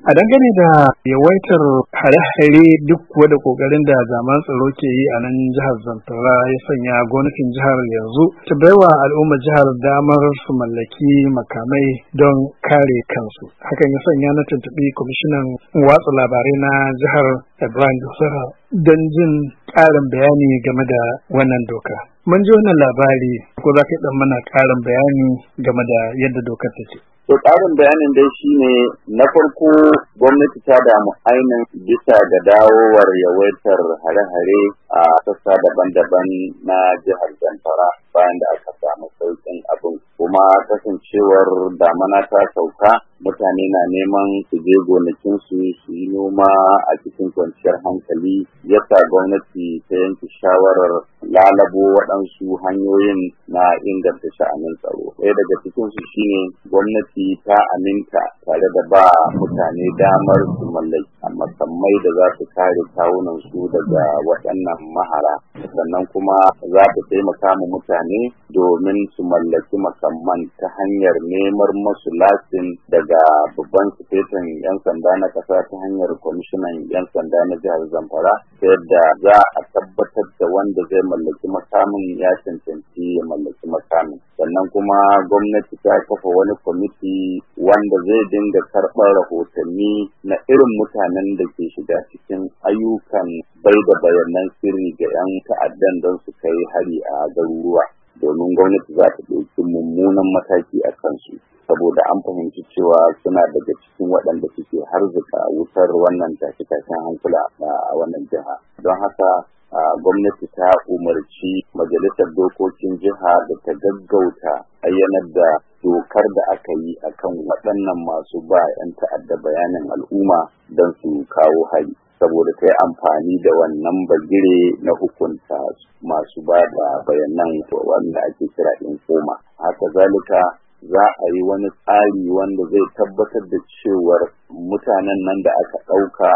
A dangane da yawaitar hare-hare duk kuwa da kokarin da jami'an tsaro ke yi a nan jihar Zamfara ya sanya gwamnatin jihar yanzu ta baiwa al'ummar jihar damar su mallaki makamai don kare kansu. Hakan ya sanya na tuntuɓi kwamishinan watsa labarai na jihar Ibrahim Dusara don jin ƙarin bayani game da wannan doka. Mun ji wannan labari, ko za ka ɗan mana ƙarin bayani game da yadda dokar take? To ƙarin bayanin dai shine na farko gwamnati ta damu ainihin bisa ga dawowar yawaitar hare-hare a sassa daban-daban na jihar Zamfara bayan da aka samu sauƙin abin. Kuma kasancewar damana ta sauka, mutane na neman su je gonakinsu su yi noma a cikin kwanciyar hankali, yasa gwamnati ta yanke shawarar lalabo waɗansu hanyoyin na inganta sha'anin tsaro. Ɗaya daga cikinsu shine gwamnati ta aminta tare da ba mutane damar su mallaki makamai da za su kare kawunan su daga waɗannan mahara, sannan kuma za ta taimaka ma mutane domin su mallaki makamman ta hanyar neman masu lasin daga babban sufetin 'yan sanda na ƙasa ta hanyar kwamishinan 'yan sanda na jihar Zamfara, ta yadda za a tabbatar da wanda zai mallaki makamin ya cancanci ya mallaki makamin. Sannan kuma gwamnati ta kafa wani kwamiti wanda zai dinga karɓar rahotanni na irin mutanen da ke shiga cikin ayyukan bai da bayanan sirri ga 'yan ta'addan don su kai hari a garuruwa, domin gwamnati za ta ɗauki mummunan mataki a kansu, saboda an fahimci cewa suna daga cikin waɗanda suke harzuka wutar wannan tashe-tashen hankula a wannan jiha. Don haka gwamnati ta umarci majalisar dokokin jiha da ta gaggauta ayyanar da dokar da aka yi akan waɗannan masu ba 'yan ta'adda bayanin al'umma don su kawo hari, saboda ta yi amfani da wannan bagire na hukunta masu ba da bayanan wanda ake kira informa. Haka zalika za a yi wani tsari wanda zai tabbatar da cewar mutanen nan da aka ɗauka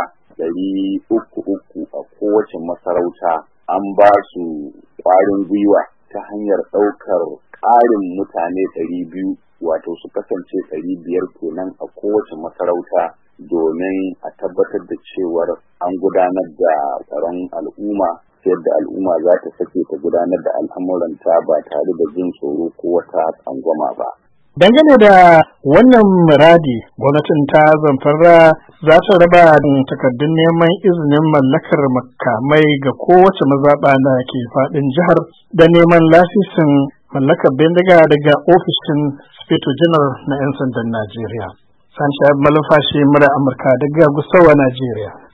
300 a kowace masarauta an ba su ƙwarin gwiwa ta hanyar ɗaukar ƙarin mutane 200, wato su kasance 500 kenan a kowace masarauta, domin a tabbatar da cewar an gudanar da tsaron al'umma yadda al'umma za ta sake ta gudanar da al'amuranta ba tare da jin tsoro ko wata tsangwama ba. Dangane da wannan muradi, gwamnatin ta Zamfara za ta raba takardun neman izinin mallakar makamai ga kowace mazaɓa da ke faɗin jihar da neman lasisin mallakar bindiga daga ofishin Sufeto Janar na 'yan sandan Najeriya. Sani Sha'ib Malumfashi, Murar Amurka daga Gusau, Najeriya.